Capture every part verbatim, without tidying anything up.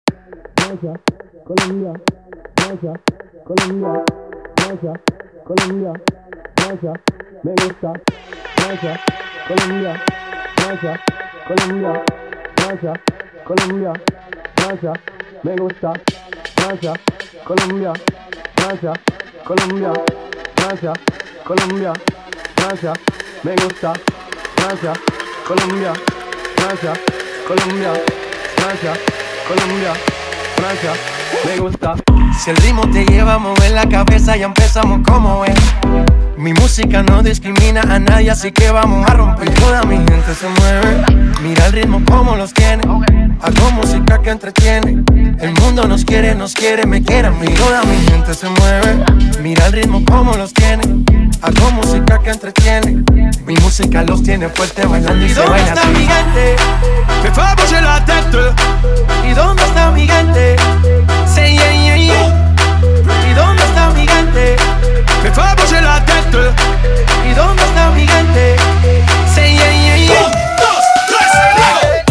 Francia, Colombia, Francia, Colombia, Francia, Colombia, Francia, me gusta. Francia, Colombia, Francia, Colombia, Francia, Colombia, Francia, me gusta. Francia, Colombia, Francia, Colombia, Francia, Colombia, Francia, me gusta. Francia, Colombia, Francia, Colombia, Francia, Colombia, Francia, me gusta. Si el ritmo te lleva a mover la cabeza, ya empezamos como es. Mi música no discrimina a nadie, así que vamos a romper. Toda mi gente se mueve, mira el ritmo como los tiene. Hago música que entretiene. El mundo nos quiere, nos quiere, me quiere a mí. Toda mi gente se mueve, mira el ritmo como los tiene. Hago música que entretiene. Mi música los tiene fuerte bailando y, ¿y se baila así. ¿Dónde está mi gente? Me fais bouger la tête. ¿Y dónde está mi gente? Say yeah, yeah, yeah. ¿Y dónde está mi gente? Me fais bouger la tête. ¿Y dónde está mi gente? Say yeah, yeah, yeah. Un, dos, tres,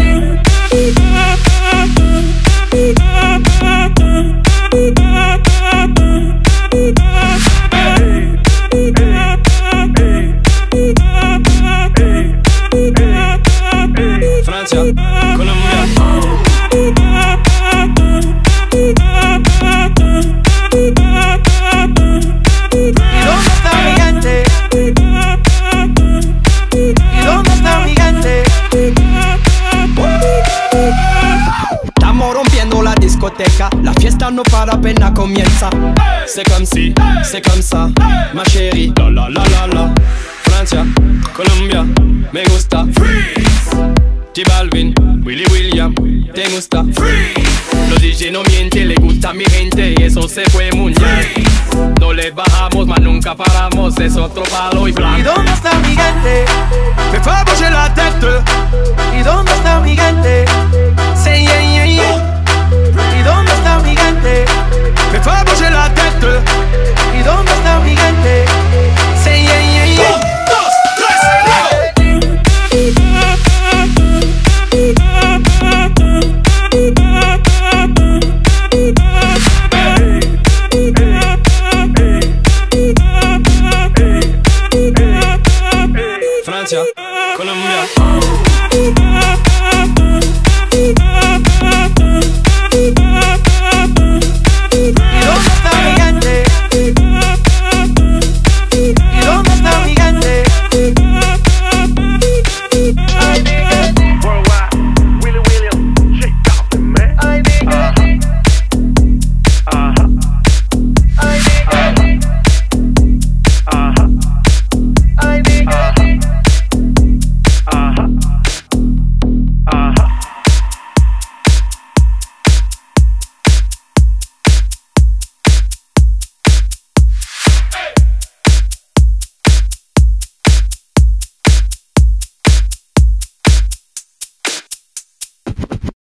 Francia, Colombia. ¿Y dónde está mi gente? ¿Y dónde está mi gente? Estamos rompiendo la discoteca, la fiesta no para apenas comienza. C'est comme si, c'est comme ça, ma chérie. La la la la la. Francia, Colombia, me gusta. Freeze. J Balvin, Willy William, te gusta. Freeze. Los D J no mienten, le gusta a mi gente y eso se fue muy bien. No le bajamos, mas nunca paramos, es otro palo y blanco. ¿Y dónde está mi gente? Me fais bouger la tête. ¿Y dónde está mi gente?